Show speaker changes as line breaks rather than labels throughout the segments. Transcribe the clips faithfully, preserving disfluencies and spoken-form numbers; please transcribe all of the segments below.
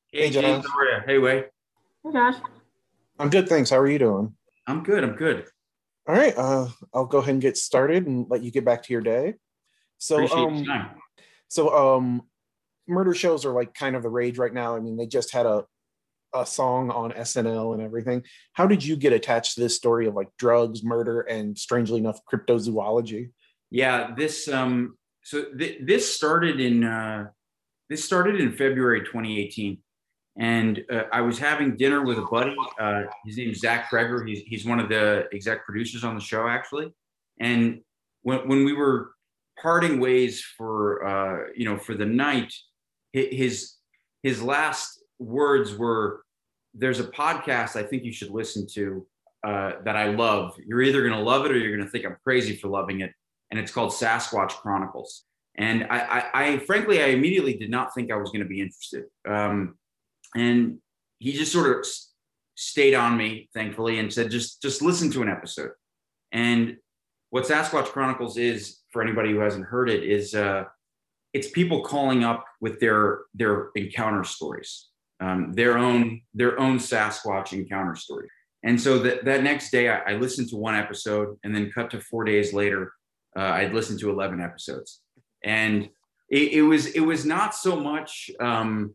Hey
Hey
James,
Josh,
how are you? Hey Wei.
Hey Josh.
I'm good, thanks. How are you doing?
I'm good. I'm good.
All right, uh, I'll go ahead and get started and let you get back to your day. So,
Appreciate your
um,
time.
so um, murder shows are like kind of the rage right now. I mean, they just had a a song on S N L and everything. How did you get attached to this story of like drugs, murder, and strangely enough, cryptozoology?
Yeah, this um so th- this started in uh this started in February twenty eighteen. And uh, I was having dinner with a buddy. Uh, his name's Zach Kreger. He's he's one of the exec producers on the show, actually. And when when we were parting ways for uh, you know for the night, his his last words were, "There's a podcast I think you should listen to uh, that I love. You're either going to love it or you're going to think I'm crazy for loving it, and it's called Sasquatch Chronicles." And I, I, I frankly, I immediately did not think I was going to be interested. Um, and he just sort of stayed on me, thankfully, and said, just just listen to an episode. And what Sasquatch Chronicles is, for anybody who hasn't heard it, is uh, it's people calling up with their their encounter stories, um, their own their own Sasquatch encounter stories. And so that that next day, I, I listened to one episode, and then cut to four days later, uh, I'd listened to eleven episodes, and it, it was it was not so much um,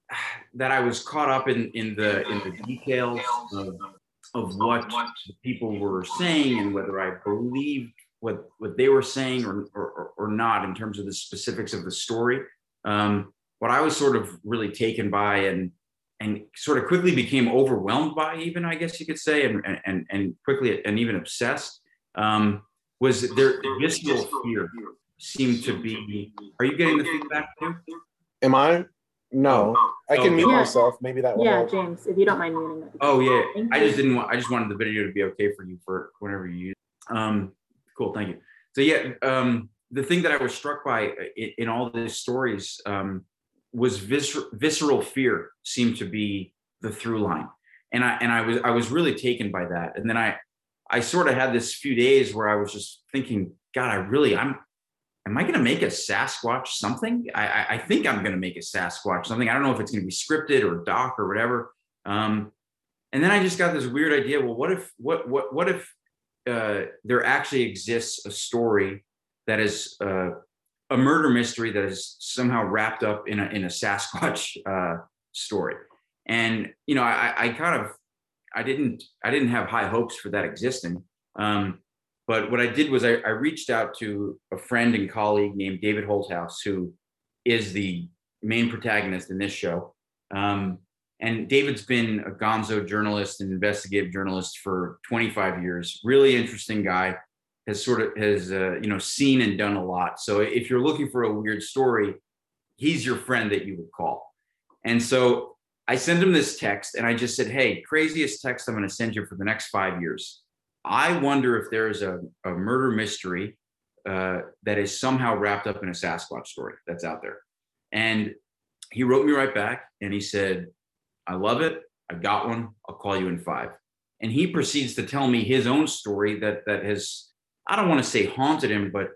that I was caught up in in the in the details of of what people were saying and whether I believed what what they were saying or or, or not in terms of the specifics of the story. Um, what I was sort of really taken by and and sort of quickly became overwhelmed by, even I guess you could say, and and and quickly and even obsessed, um, was their visceral fear seemed to be. Are you getting the feedback too?
Am I?
Oh,
No, I can
okay.
mute
Yeah,
myself. Maybe that will
yeah,
help.
James, if you don't mind muting that.
Oh yeah,
Thank
I
you.
just didn't want. I just wanted the video to be okay for you for whenever you use. It. Um, cool, thank you. So yeah, um, the thing that I was struck by in, in all these stories um, was vis- visceral fear seemed to be the through line, and I and I was I was really taken by that. And then I I sort of had this few days where I was just thinking, God, I really I'm am I going to make a Sasquatch something? I, I think I'm going to make a Sasquatch something. I don't know if it's going to be scripted or doc or whatever. Um, and then I just got this weird idea. Well, what if what what what if uh, there actually exists a story that is uh, a murder mystery that is somehow wrapped up in a in a Sasquatch uh, story? And you know, I, I kind of I didn't I didn't have high hopes for that existing. Um, but what I did was I, I reached out to a friend and colleague named David Holthouse, who is the main protagonist in this show. Um, and David's been a gonzo journalist and investigative journalist for twenty-five years. Really interesting guy. Has sort of has uh, you know seen and done a lot. So if you're looking for a weird story, he's your friend that you would call. And so I sent him this text and I just said, hey, craziest text I'm going to send you for the next five years. I wonder if there is a, a murder mystery uh, that is somehow wrapped up in a Sasquatch story that's out there. And he wrote me right back and he said, I love it. I got one. I'll call you in five. And he proceeds to tell me his own story that that has, I don't want to say haunted him, but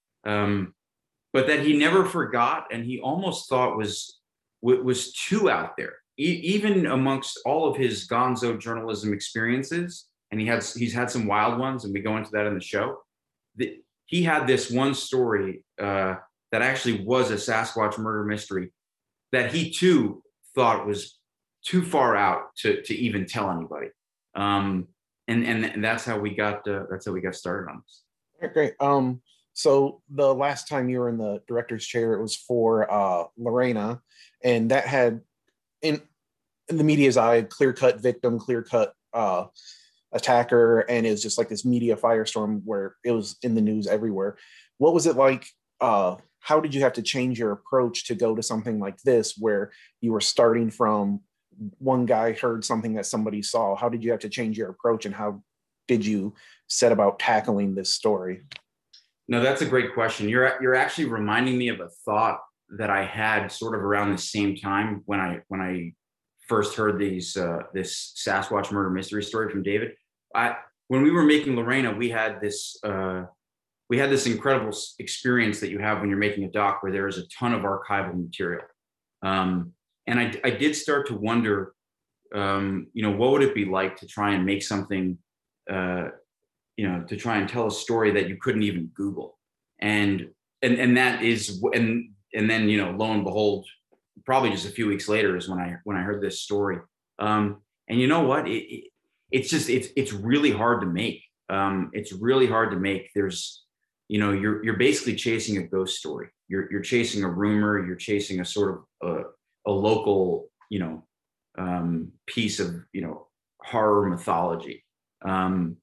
um, but that he never forgot and he almost thought was was too out there, e- even amongst all of his gonzo journalism experiences. And he has he's had some wild ones, and we go into that in the show. The, he had this one story uh, that actually was a Sasquatch murder mystery that he too thought was too far out to to even tell anybody. Um, and, and and that's how we got uh, that's how we got started on this.
All right, great. Um, so the last time you were in the director's chair, it was for uh, Lorena, and that had in, in the media's eye, clear cut victim, clear cut uh, attacker, and it was just like this media firestorm where it was in the news everywhere. What was it like? Uh, how did you have to change your approach to go to something like this, where you were starting from one guy heard something that somebody saw? How did you have to change your approach, and how did you set about tackling this story?
No, that's a great question. You're you're actually reminding me of a thought that I had sort of around the same time when I when I first heard these uh, this Sasquatch murder mystery story from David. I when we were making Lorena, we had this uh, we had this incredible experience that you have when you're making a doc, where there is a ton of archival material. Um, and I, I did start to wonder, um, you know, what would it be like to try and make something, uh, you know, to try and tell a story that you couldn't even Google, and and and that is, and and then you know, lo and behold, probably just a few weeks later is when I when I heard this story. Um, and you know what? It, it, it's just it's it's really hard to make. Um, it's really hard to make. There's, you know, you're you're basically chasing a ghost story. You're you're chasing a rumor. You're chasing a sort of a, a local, you know, um, piece of, you know, horror mythology. Um,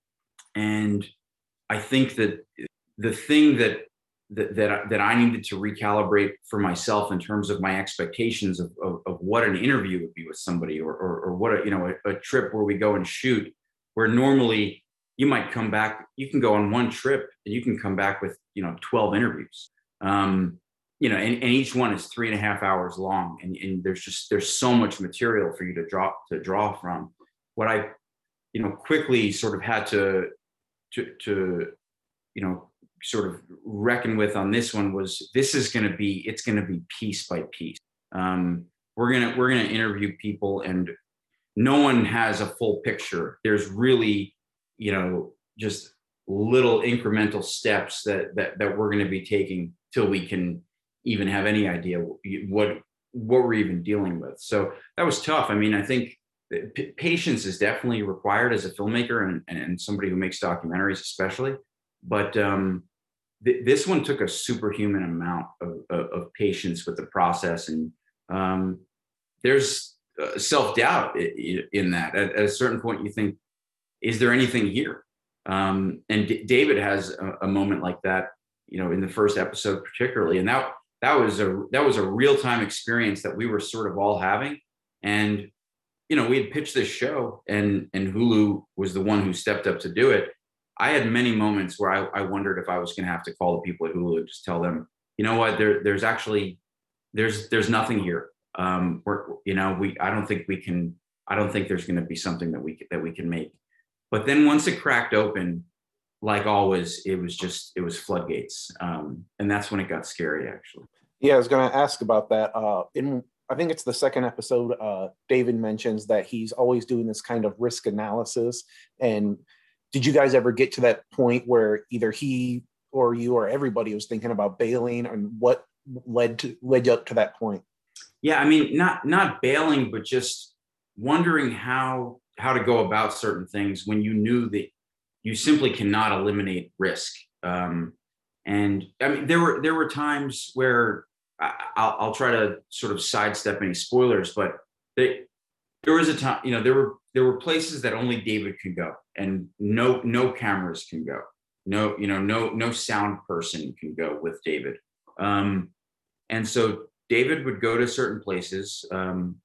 and I think that the thing that that that, I- that I needed to recalibrate for myself in terms of my expectations of, of, of what an interview would be with somebody, or or, or what a, you know, a, a trip where we go and shoot, where normally you might come back, you can go on one trip and you can come back with, you know, twelve interviews. Um, you know, and, and each one is three and a half hours long. And, and there's just, there's so much material for you to draw, to draw from. What I, you know, quickly sort of had to, to, to, you know, sort of reckon with on this one was, this is going to be, it's going to be piece by piece. Um, we're going to, we're going to interview people, and no one has a full picture. There's really, you know, just little incremental steps that that that we're going to be taking till we can even have any idea what what we're even dealing with. So that was tough. I mean, I think p- patience is definitely required as a filmmaker, and and somebody who makes documentaries especially. But um, th- this one took a superhuman amount of, of, of patience with the process, and um, there's uh, self-doubt in that. At, at a certain point, you think, is there anything here? Um, and D- David has a, a moment like that, you know, in the first episode particularly, and that that was a that was a real time experience that we were sort of all having. And you know, we had pitched this show, and and Hulu was the one who stepped up to do it. I had many moments where I, I wondered if I was going to have to call the people at Hulu and just tell them, you know what, there there's actually there's there's nothing here. Um, we're you know we I don't think we can. I don't think there's going to be something that we that we can make. But then once it cracked open, like always, it was just, it was floodgates. Um, and that's when it got scary, actually.
Yeah, I was going to ask about that. Uh, in I think it's the second episode, uh, David mentions that he's always doing this kind of risk analysis. And did you guys ever get to that point where either he or you or everybody was thinking about bailing, and what led to led you up to that point?
Yeah, I mean, not not bailing, but just wondering how how to go about certain things when you knew that you simply cannot eliminate risk. Um, and I mean, there were there were times where I, I'll, I'll try to sort of sidestep any spoilers, but they, there was a time, you know, there were there were places that only David could go, and no no cameras can go, no you know no no sound person can go with David. Um, and so David would go to certain places, um,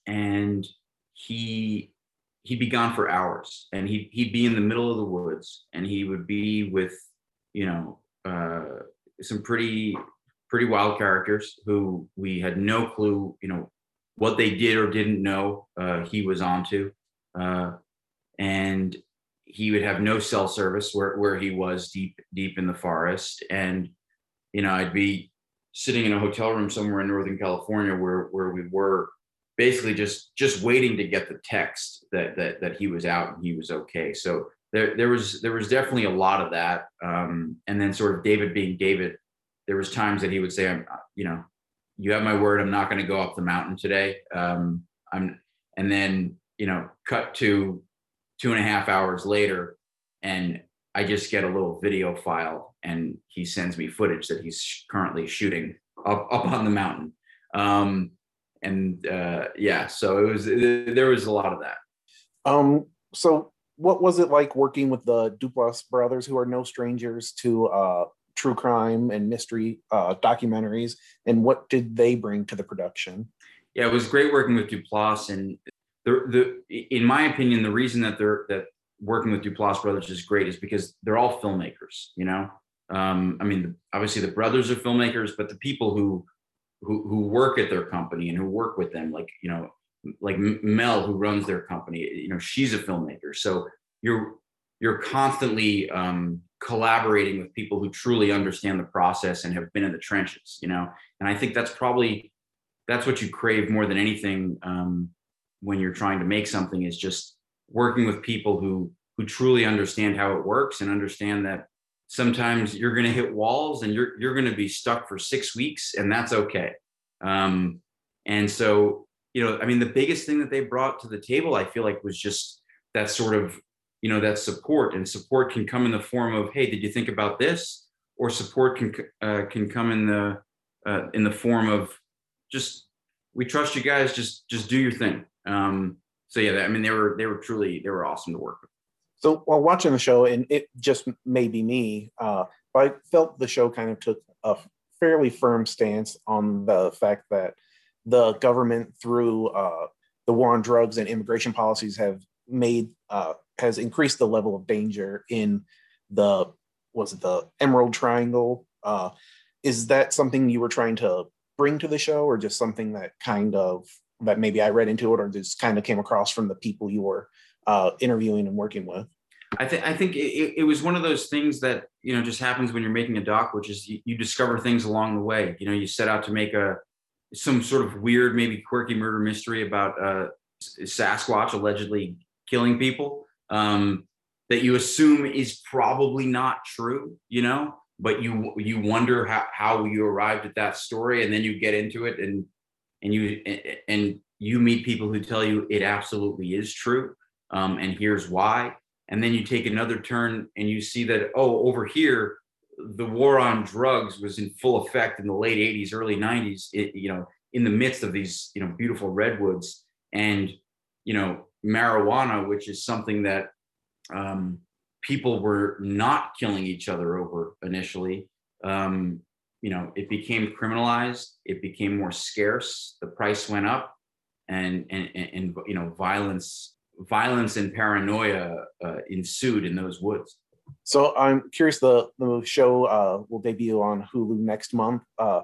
and he he'd be gone for hours, and he he'd be in the middle of the woods, and he would be with, you know, uh, some pretty pretty wild characters who we had no clue, you know, what they did or didn't know uh, he was onto, uh, and he would have no cell service where where he was deep deep in the forest, and you know, I'd be sitting in a hotel room somewhere in Northern California where where we were basically just just waiting to get the text that that that he was out and he was okay. So there there was there was definitely a lot of that. Um, and then sort of David being David, there was times that he would say, "I'm, you know, you have my word, I'm not going to go up the mountain today." Um, I'm, and then you know, cut to two and a half hours later, and I just get a little video file, and he sends me footage that he's currently shooting up up on the mountain. Um, and uh, yeah, so it was it, there was a lot of that.
Um, so what was it like working with the Duplass brothers, who are no strangers to uh, true crime and mystery uh, documentaries, and what did they bring to the production?
Yeah, it was great working with Duplass, and the the in my opinion, the reason that they're that working with Duplass brothers is great is because they're all filmmakers. You know, um, I mean, obviously the brothers are filmmakers, but the people who who who work at their company and who work with them, like you know, like Mel, who runs their company, you know, she's a filmmaker. So you're you're constantly um, collaborating with people who truly understand the process and have been in the trenches. You know, and I think that's probably that's what you crave more than anything um, when you're trying to make something, is just working with people who who truly understand how it works and understand that sometimes you're going to hit walls and you're you're going to be stuck for six weeks, and that's okay. Um, and so, you know, I mean, the biggest thing that they brought to the table, I feel like, was just that sort of, you know, that support. And support can come in the form of, hey, did you think about this? Or support can uh, can come in the uh, in the form of just, we trust you guys, just just do your thing. Um, so yeah, I mean, they were they were truly they were awesome to work with.
So while watching the show, and it just may be me, uh, I felt the show kind of took a fairly firm stance on the fact that the government, through uh, the war on drugs and immigration policies, have made uh, has increased the level of danger in the was it the Emerald Triangle? Uh, is that something you were trying to bring to the show, or just something that kind of that maybe I read into it, or just kind of came across from the people you were uh, interviewing and working with?
I think I think it, it was one of those things that, you know, just happens when you're making a doc, which is you, you discover things along the way. You know, you set out to make a some sort of weird, maybe quirky murder mystery about uh, Sasquatch allegedly killing people, um, that you assume is probably not true. You know, but you you wonder how how you arrived at that story, and then you get into it, and and you and you meet people who tell you it absolutely is true, um, and here's why. And then you take another turn and you see that, oh, over here, the war on drugs was in full effect in the late eighties, early nineties, it, you know, in the midst of these, you know, beautiful redwoods. And, you know, marijuana, which is something that um, people were not killing each other over initially. Um, you know, it became criminalized. It became more scarce. The price went up, and, and, and, and you know, violence violence and paranoia uh, ensued in those woods.
So I'm curious, the, the show uh, will debut on Hulu next month. Uh,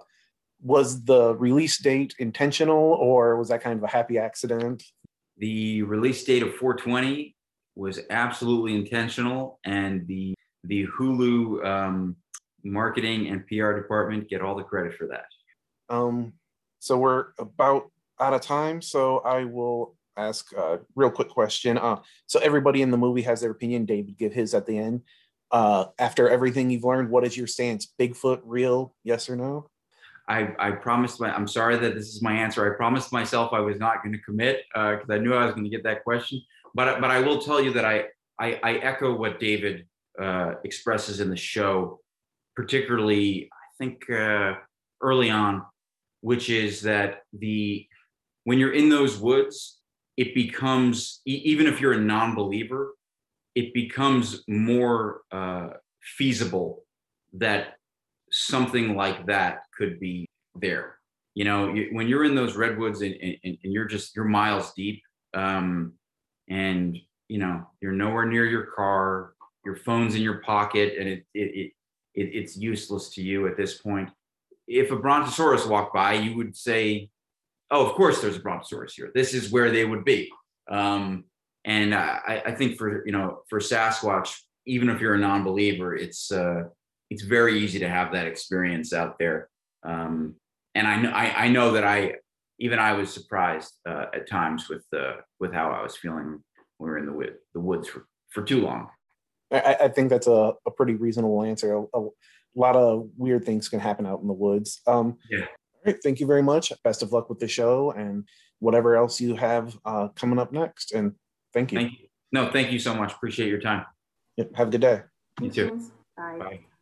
was the release date intentional, or was that kind of a happy accident?
The release date of four twenty was absolutely intentional, and the the Hulu um, marketing and P R department get all the credit for that.
Um, so we're about out of time, so I will ask a real quick question. Uh, so everybody in the movie has their opinion. David, give his at the end. Uh, after everything you've learned, what is your stance? Bigfoot real? Yes or no?
I, I promised my, I'm sorry that this is my answer. I promised myself I was not going to commit because uh, I knew I was going to get that question. But, but I will tell you that I, I, I echo what David uh, expresses in the show, particularly, I think, uh, early on, which is that the when you're in those woods, it becomes, even if you're a non-believer, it becomes more uh, feasible that something like that could be there. You know, you, when you're in those redwoods and, and, and you're just, you're miles deep, um, and, you know, you're nowhere near your car, your phone's in your pocket, and it, it, it, it it's useless to you at this point. If a brontosaurus walked by, you would say, oh, of course there's a brontosaurus here. This is where they would be. Um, and I, I think for, you know, for Sasquatch, even if you're a non-believer, it's, uh, it's very easy to have that experience out there. Um, and I know, I, I know that I, even I was surprised uh, at times with, uh, with how I was feeling when we were in the, wood, the woods for, for too long.
I, I think that's a, a pretty reasonable answer. A, a lot of weird things can happen out in the woods. Um,
yeah.
All right, thank you very much. Best of luck with the show and whatever else you have uh, coming up next. And thank you.
Thank you. No, thank you so much. Appreciate your time.
Yep, have a good day.
You too.
Bye.
Bye.